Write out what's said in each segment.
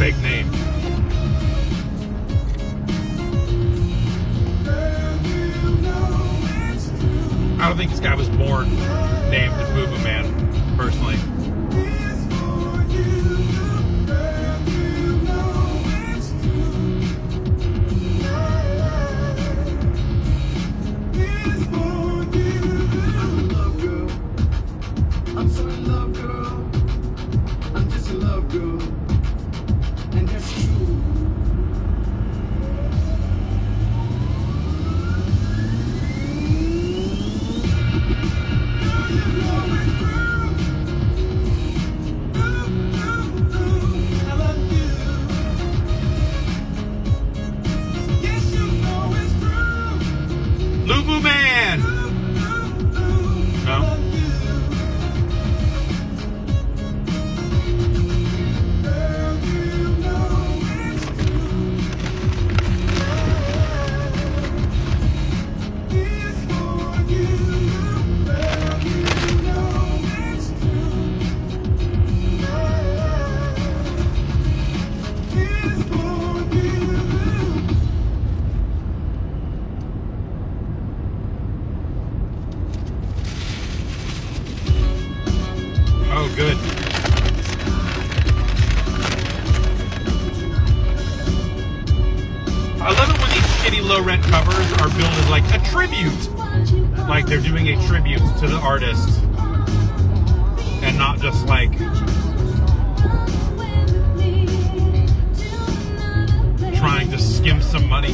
fake name. I don't think this guy was born named Boo Boo Man, personally. Boo Boo Man! No? Oh, good. I love it when these shitty low-rent covers are billed as like a tribute. Like they're doing a tribute to the artist. And not just like trying to skim some money.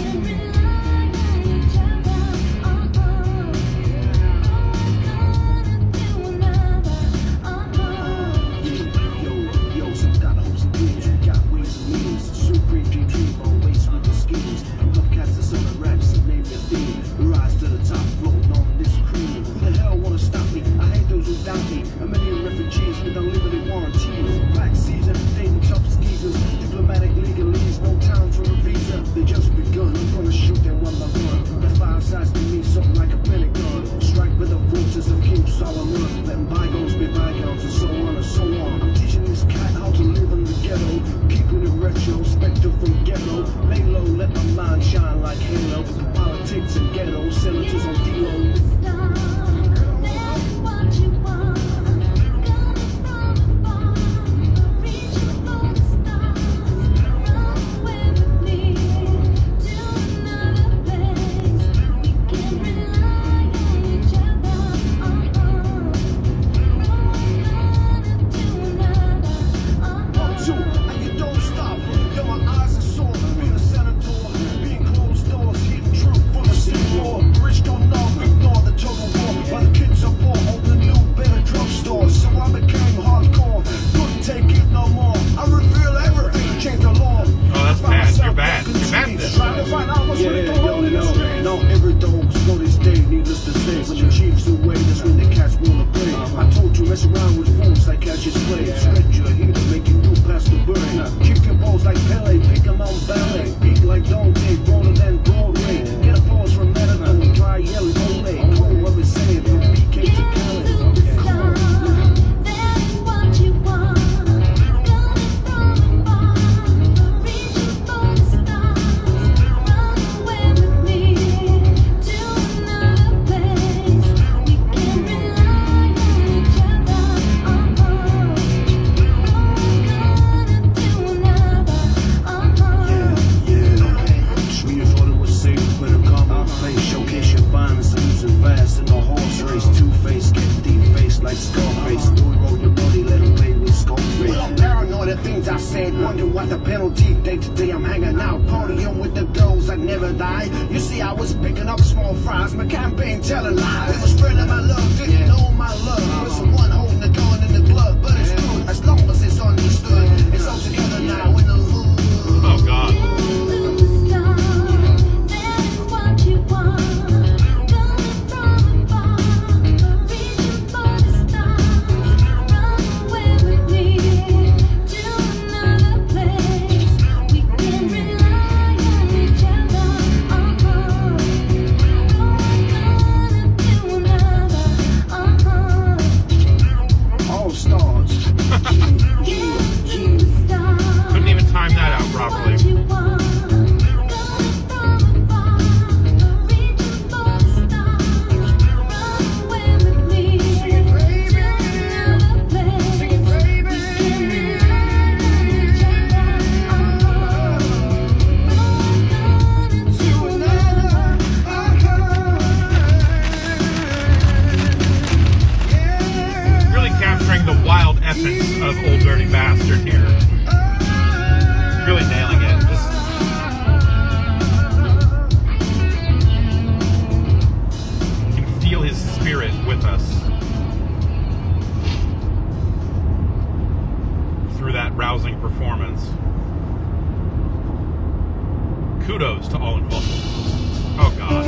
kudos to all involved. Oh God.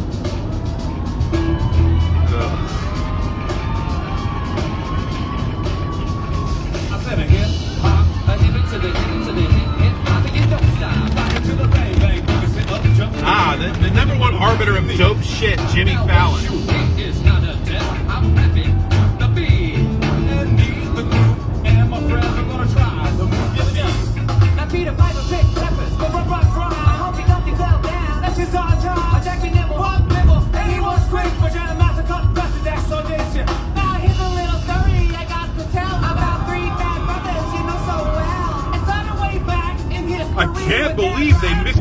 I said a hip hop, a hip to the hip hop, and you don't stop. Back into the bang bang, focus it up, jump. The number one arbiter of dope shit, Jimmy Fallon. It's not a test, I'm rapping the beat. And me, the groove, and my friends are gonna try the move. Now Peter Piper picked peppers, but rock fry. I hope he don't fell down. That's his our job. Jackie Nibble, Rock Nibble, and he was quick, but you're the master cut, busted that audition. Now here's a little story I got to tell about three bad brothers you know so well. It started way back in history. I can't believe they mixed